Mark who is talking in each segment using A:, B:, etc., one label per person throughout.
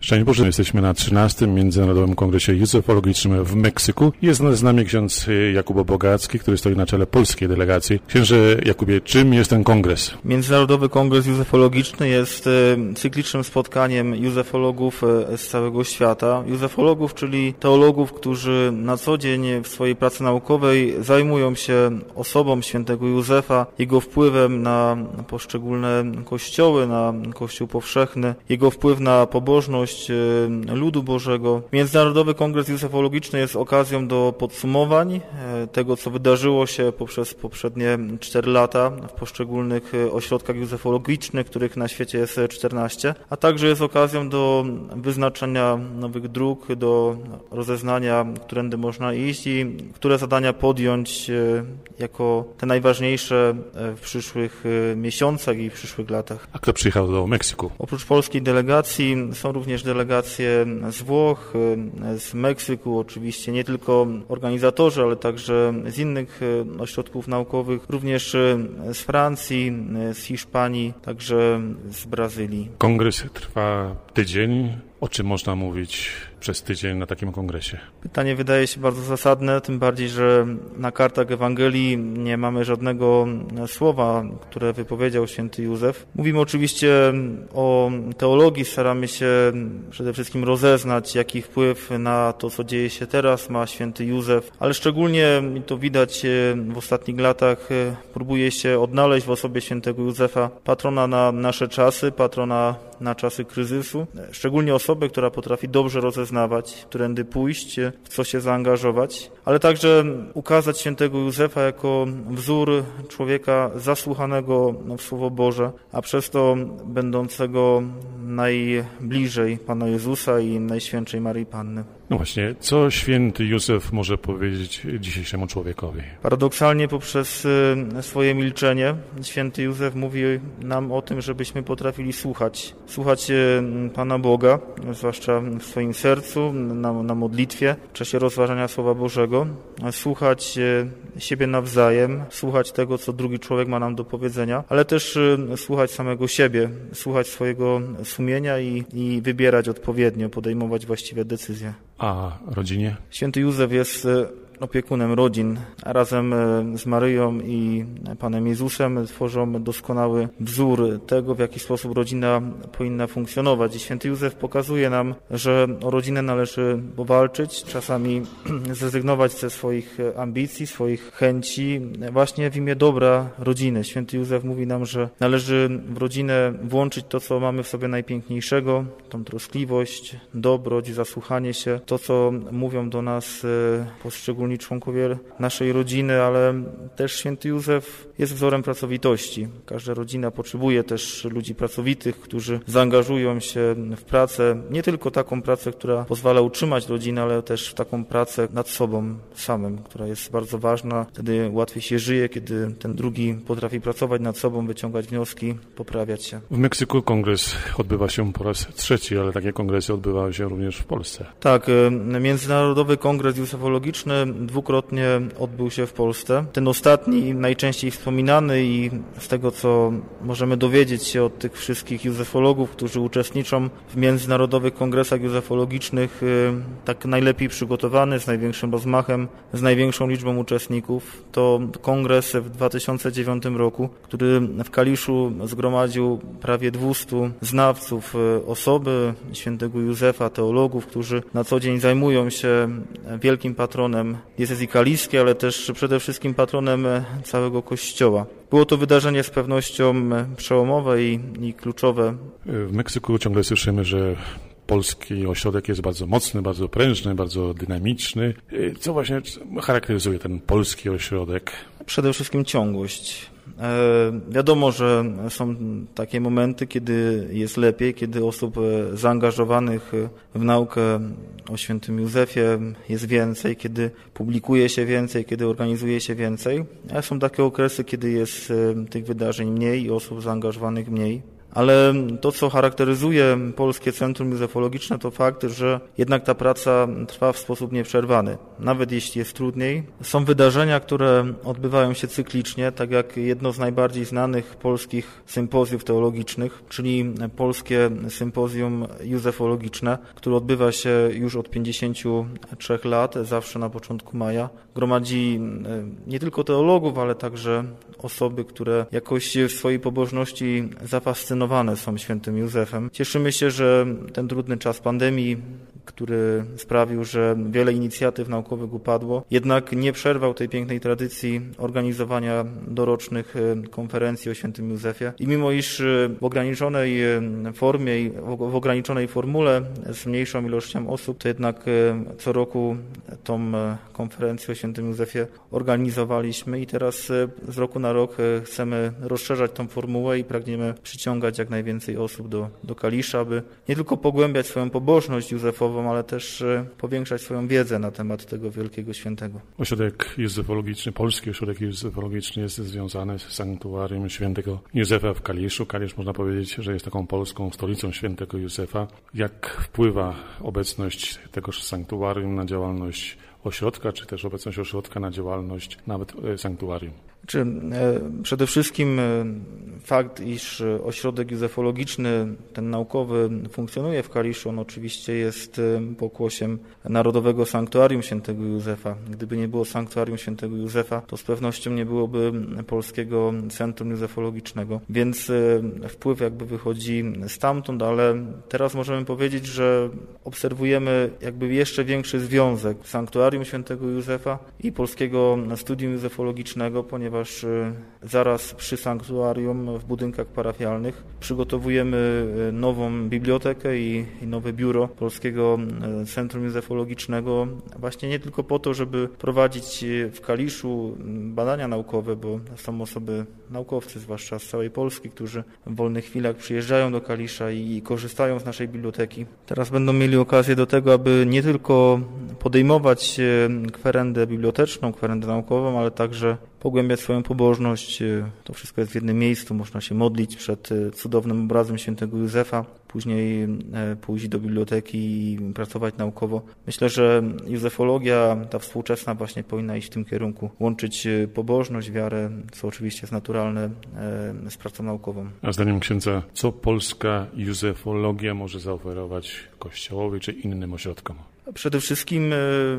A: Szczęść Boże, jesteśmy na 13. Międzynarodowym Kongresie Józefologicznym w Meksyku. Jest z nami ksiądz Jakub Bogacki, który stoi na czele polskiej delegacji. Księże Jakubie, czym jest ten kongres?
B: Międzynarodowy Kongres Józefologiczny jest cyklicznym spotkaniem józefologów z całego świata. Józefologów, czyli teologów, którzy na co dzień w swojej pracy naukowej zajmują się osobą świętego Józefa, jego wpływem na poszczególne kościoły, na Kościół powszechny, jego wpływ na pobożność ludu Bożego. Międzynarodowy Kongres Józefologiczny jest okazją do podsumowań tego, co wydarzyło się poprzez poprzednie 4 lata w poszczególnych ośrodkach józefologicznych, których na świecie jest 14, a także jest okazją do wyznaczenia nowych dróg, do rozeznania, którędy można iść i które zadania podjąć jako te najważniejsze w przyszłych miesiącach i w przyszłych latach.
A: A kto przyjechał do Meksyku?
B: Oprócz polskiej delegacji są również delegacje z Włoch, z Meksyku, oczywiście nie tylko organizatorzy, ale także z innych ośrodków naukowych, również z Francji, z Hiszpanii, także z Brazylii.
A: Kongres trwa tydzień. O czym można mówić przez tydzień na takim kongresie?
B: Pytanie wydaje się bardzo zasadne, tym bardziej, że na kartach Ewangelii nie mamy żadnego słowa, które wypowiedział święty Józef. Mówimy oczywiście o teologii, staramy się przede wszystkim rozeznać, jaki wpływ na to, co dzieje się teraz, ma święty Józef, ale szczególnie to widać w ostatnich latach, próbuje się odnaleźć w osobie świętego Józefa patrona na nasze czasy, patrona na czasy kryzysu, szczególnie osobę, która potrafi dobrze rozeznawać, którędy pójść, w co się zaangażować, ale także ukazać świętego Józefa jako wzór człowieka zasłuchanego w Słowo Boże, a przez to będącego najbliżej Pana Jezusa i Najświętszej Maryi Panny.
A: No właśnie, co święty Józef może powiedzieć dzisiejszemu człowiekowi?
B: Paradoksalnie poprzez swoje milczenie święty Józef mówi nam o tym, żebyśmy potrafili słuchać Pana Boga, zwłaszcza w swoim sercu, na modlitwie, w czasie rozważania Słowa Bożego, słuchać siebie nawzajem, słuchać tego, co drugi człowiek ma nam do powiedzenia, ale też słuchać samego siebie, słuchać swojego sumienia i wybierać odpowiednio, podejmować właściwe decyzje.
A: A rodzinie?
B: Święty Józef jest opiekunem rodzin, a razem z Maryją i Panem Jezusem tworzą doskonały wzór tego, w jaki sposób rodzina powinna funkcjonować. I święty Józef pokazuje nam, że o rodzinę należy powalczyć, czasami zrezygnować ze swoich ambicji, swoich chęci, właśnie w imię dobra rodziny. Święty Józef mówi nam, że należy w rodzinę włączyć to, co mamy w sobie najpiękniejszego, tą troskliwość, dobroć, zasłuchanie się, to, co mówią do nas poszczególni członkowie naszej rodziny, ale też święty Józef jest wzorem pracowitości. Każda rodzina potrzebuje też ludzi pracowitych, którzy zaangażują się w pracę, nie tylko taką pracę, która pozwala utrzymać rodzinę, ale też taką pracę nad sobą samym, która jest bardzo ważna. Wtedy łatwiej się żyje, kiedy ten drugi potrafi pracować nad sobą, wyciągać wnioski, poprawiać się.
A: W Meksyku kongres odbywa się po raz 3, ale takie kongresy odbywały się również w Polsce.
B: Tak, Międzynarodowy Kongres Józefologiczny dwukrotnie odbył się w Polsce. Ten ostatni, najczęściej wspominany i z tego, co możemy dowiedzieć się od tych wszystkich józefologów, którzy uczestniczą w międzynarodowych kongresach józefologicznych, tak najlepiej przygotowany, z największym rozmachem, z największą liczbą uczestników. To kongres w 2009 roku, który w Kaliszu zgromadził prawie 200 znawców osoby świętego Józefa, teologów, którzy na co dzień zajmują się wielkim patronem diecezji kaliskiej, ale też przede wszystkim patronem całego Kościoła. Było to wydarzenie z pewnością przełomowe i kluczowe.
A: W Meksyku ciągle słyszymy, że polski ośrodek jest bardzo mocny, bardzo prężny, bardzo dynamiczny. Co właśnie charakteryzuje ten polski ośrodek?
B: Przede wszystkim ciągłość. Wiadomo, że są takie momenty, kiedy jest lepiej, kiedy osób zaangażowanych w naukę o świętym Józefie jest więcej, kiedy publikuje się więcej, kiedy organizuje się więcej. A są takie okresy, kiedy jest tych wydarzeń mniej i osób zaangażowanych mniej. Ale to, co charakteryzuje Polskie Centrum Józefologiczne, to fakt, że jednak ta praca trwa w sposób nieprzerwany. Nawet jeśli jest trudniej. Są wydarzenia, które odbywają się cyklicznie, tak jak jedno z najbardziej znanych polskich sympozjów teologicznych, czyli Polskie Sympozjum Józefologiczne, które odbywa się już od 53 lat, zawsze na początku maja. Gromadzi nie tylko teologów, ale także osoby, które jakoś w swojej pobożności zafascynowane są świętym Józefem. Cieszymy się, że ten trudny czas pandemii, który sprawił, że wiele inicjatyw naukowych upadło, jednak nie przerwał tej pięknej tradycji organizowania dorocznych konferencji o świętym Józefie. I mimo iż w ograniczonej formie i w ograniczonej formule z mniejszą ilością osób, to jednak co roku tą konferencję o świętym Józefie organizowaliśmy i teraz z roku na rok chcemy rozszerzać tą formułę i pragniemy przyciągać jak najwięcej osób do Kalisza, aby nie tylko pogłębiać swoją pobożność józefową, ale też powiększać swoją wiedzę na temat tego wielkiego świętego.
A: Ośrodek józefologiczny, Polski Ośrodek Józefologiczny jest związany z sanktuarium świętego Józefa w Kaliszu. Kalisz, można powiedzieć, że jest taką polską stolicą świętego Józefa. Jak wpływa obecność tegoż sanktuarium na działalność ośrodka, czy też obecność ośrodka na działalność nawet sanktuarium?
B: Przede wszystkim fakt, iż ośrodek józefologiczny, ten naukowy, funkcjonuje w Kaliszu, on oczywiście jest pokłosiem Narodowego Sanktuarium Świętego Józefa. Gdyby nie było Sanktuarium Świętego Józefa, to z pewnością nie byłoby Polskiego Centrum Józefologicznego. Więc wpływ jakby wychodzi stamtąd, ale teraz możemy powiedzieć, że obserwujemy jakby jeszcze większy związek Sanktuarium Świętego Józefa i Polskiego Studium Józefologicznego, ponieważ zaraz przy sanktuarium w budynkach parafialnych przygotowujemy nową bibliotekę i nowe biuro Polskiego Centrum Józefologicznego, właśnie nie tylko po to, żeby prowadzić w Kaliszu badania naukowe, bo są osoby, naukowcy zwłaszcza z całej Polski, którzy w wolnych chwilach przyjeżdżają do Kalisza i korzystają z naszej biblioteki. Teraz będą mieli okazję do tego, aby nie tylko podejmować kwerendę biblioteczną, kwerendę naukową, ale także pogłębiać swoją pobożność. To wszystko jest w jednym miejscu. Można się modlić przed cudownym obrazem świętego Józefa, później pójść do biblioteki i pracować naukowo. Myślę, że józefologia, ta współczesna, właśnie powinna iść w tym kierunku. Łączyć pobożność, wiarę, co oczywiście jest naturalne, z pracą naukową.
A: A zdaniem księdza, co polska józefologia może zaoferować Kościołowi czy innym ośrodkom?
B: Przede wszystkim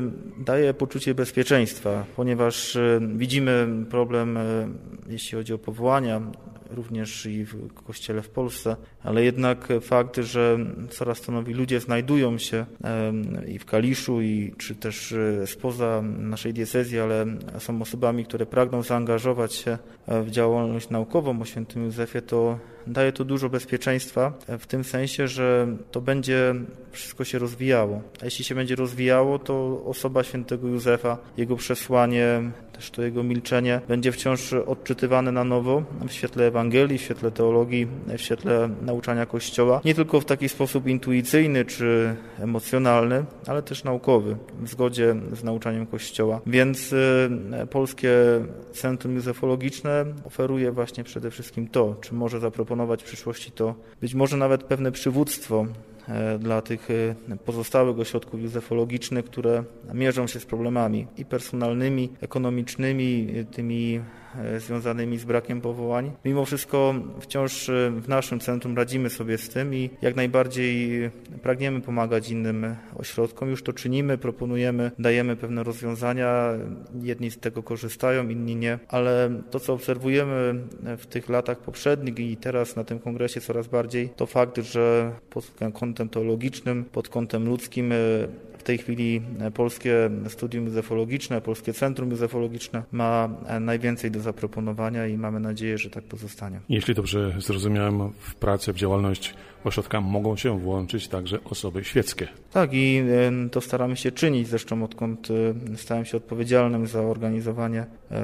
B: daje poczucie bezpieczeństwa, ponieważ widzimy problem, jeśli chodzi o powołania, również i w Kościele w Polsce, ale jednak fakt, że coraz to nowi ludzie znajdują się i w Kaliszu, czy też spoza naszej diecezji, ale są osobami, które pragną zaangażować się w działalność naukową o świętym Józefie, to daje to dużo bezpieczeństwa w tym sensie, że to będzie wszystko się rozwijało. A jeśli się będzie rozwijało, to osoba świętego Józefa, jego przesłanie, też to jego milczenie będzie wciąż odczytywane na nowo w świetle Ewangelii, w świetle teologii, w świetle nauczania Kościoła. Nie tylko w taki sposób intuicyjny czy emocjonalny, ale też naukowy, w zgodzie z nauczaniem Kościoła. Więc Polskie Centrum Józefologiczne oferuje właśnie przede wszystkim to, czy może zaproponować w przyszłości to, być może nawet pewne przywództwo dla tych pozostałych ośrodków józefologicznych, które mierzą się z problemami i personalnymi, ekonomicznymi, tymi związanymi z brakiem powołań. Mimo wszystko wciąż w naszym centrum radzimy sobie z tym i jak najbardziej pragniemy pomagać innym ośrodkom. Już to czynimy, proponujemy, dajemy pewne rozwiązania. Jedni z tego korzystają, inni nie, ale to, co obserwujemy w tych latach poprzednich i teraz na tym kongresie coraz bardziej, to fakt, że pod kątem teologicznym, pod kątem ludzkim w tej chwili Polskie Studium Józefologiczne, Polskie Centrum Józefologiczne ma najwięcej do zaproponowania i mamy nadzieję, że tak pozostanie.
A: Jeśli dobrze zrozumiałem, w pracę, w działalność ośrodka mogą się włączyć także osoby świeckie.
B: Tak i to staramy się czynić, zresztą odkąd stałem się odpowiedzialnym za organizowanie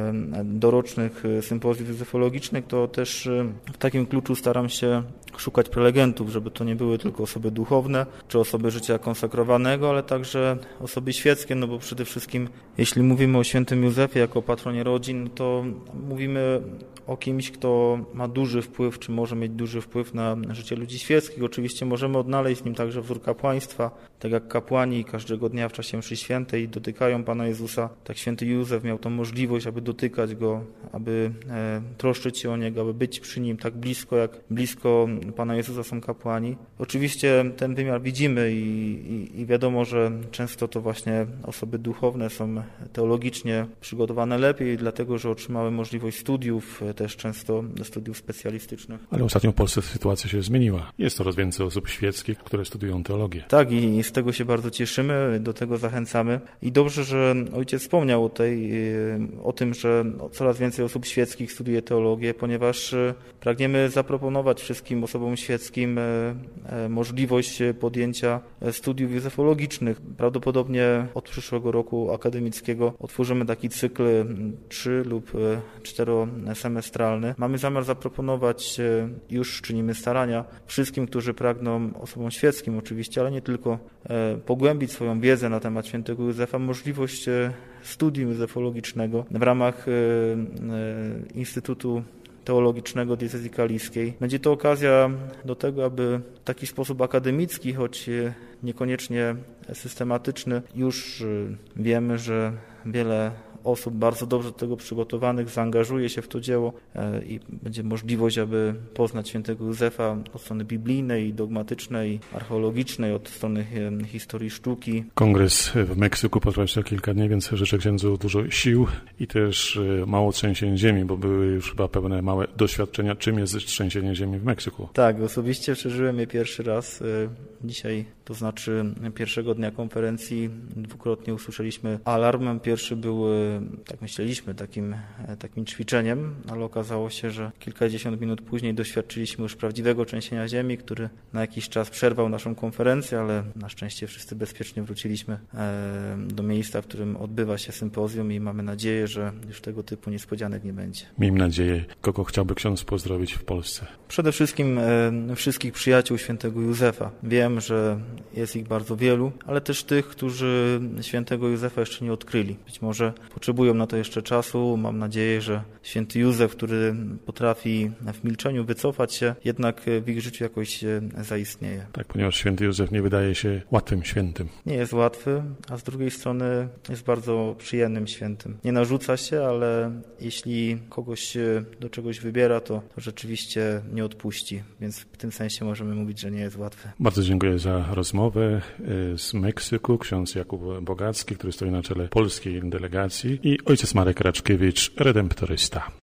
B: dorocznych sympozjów józefologicznych, to też w takim kluczu staram się szukać prelegentów, żeby to nie były tylko osoby duchowne, czy osoby życia konsekrowanego, ale także także osoby świeckie, no bo przede wszystkim jeśli mówimy o świętym Józefie jako patronie rodzin, to mówimy o kimś, kto ma duży wpływ, czy może mieć duży wpływ na życie ludzi świeckich. Oczywiście możemy odnaleźć w nim także wzór kapłaństwa, tak jak kapłani każdego dnia w czasie mszy świętej dotykają Pana Jezusa, tak święty Józef miał tą możliwość, aby dotykać Go, aby troszczyć się o Niego, aby być przy Nim tak blisko, jak blisko Pana Jezusa są kapłani. Oczywiście ten wymiar widzimy i wiadomo, że często to właśnie osoby duchowne są teologicznie przygotowane lepiej, dlatego że otrzymały możliwość studiów, też często studiów specjalistycznych.
A: Ale ostatnio w Polsce sytuacja się zmieniła. Jest coraz więcej osób świeckich, które studiują teologię.
B: Tak, i z tego się bardzo cieszymy, do tego zachęcamy. I dobrze, że ojciec wspomniał o tym, że coraz więcej osób świeckich studiuje teologię, ponieważ pragniemy zaproponować wszystkim osobom świeckim możliwość podjęcia studiów józefologicznych. Prawdopodobnie od przyszłego roku akademickiego otworzymy taki cykl 3 lub 4-semestralny. Mamy zamiar zaproponować, już czynimy starania, wszystkim, którzy pragną, osobom świeckim oczywiście, ale nie tylko, pogłębić swoją wiedzę na temat świętego Józefa, możliwość studium józefologicznego w ramach Instytutu Teologicznego Diecezji Kaliskiej. Będzie to okazja do tego, aby w taki sposób akademicki, choć niekoniecznie systematyczny, już wiemy, że wiele osób bardzo dobrze do tego przygotowanych zaangażuje się w to dzieło i będzie możliwość, aby poznać świętego Józefa od strony biblijnej, dogmatycznej, archeologicznej, od strony historii sztuki.
A: Kongres w Meksyku potrwa jeszcze kilka dni, więc życzę księdzu dużo sił i też mało trzęsień ziemi, bo były już chyba pewne małe doświadczenia, czym jest trzęsienie ziemi w Meksyku.
B: Tak, osobiście przeżyłem je pierwszy raz dzisiaj, to znaczy pierwszego dnia konferencji dwukrotnie usłyszeliśmy alarm. Pierwszy był, tak myśleliśmy, takim ćwiczeniem, ale okazało się, że kilkadziesiąt minut później doświadczyliśmy już prawdziwego trzęsienia ziemi, który na jakiś czas przerwał naszą konferencję, ale na szczęście wszyscy bezpiecznie wróciliśmy do miejsca, w którym odbywa się sympozjum i mamy nadzieję, że już tego typu niespodzianek nie będzie.
A: Miejmy nadzieję. Kogo chciałby ksiądz pozdrowić w Polsce?
B: Przede wszystkim wszystkich przyjaciół świętego Józefa. Wiem, że jest ich bardzo wielu, ale też tych, którzy świętego Józefa jeszcze nie odkryli. Być może potrzebują na to jeszcze czasu. Mam nadzieję, że święty Józef, który potrafi w milczeniu wycofać się, jednak w ich życiu jakoś zaistnieje.
A: Tak, ponieważ święty Józef nie wydaje się łatwym świętym.
B: Nie jest łatwy, a z drugiej strony jest bardzo przyjemnym świętym. Nie narzuca się, ale jeśli kogoś do czegoś wybiera, to rzeczywiście nie odpuści. Więc w tym sensie możemy mówić, że nie jest łatwy.
A: Bardzo dziękuję za rozmowę z Meksyku. Ksiądz Jakub Bogacki, który stoi na czele polskiej delegacji, i ojciec Marek Raczkiewicz, redemptorysta.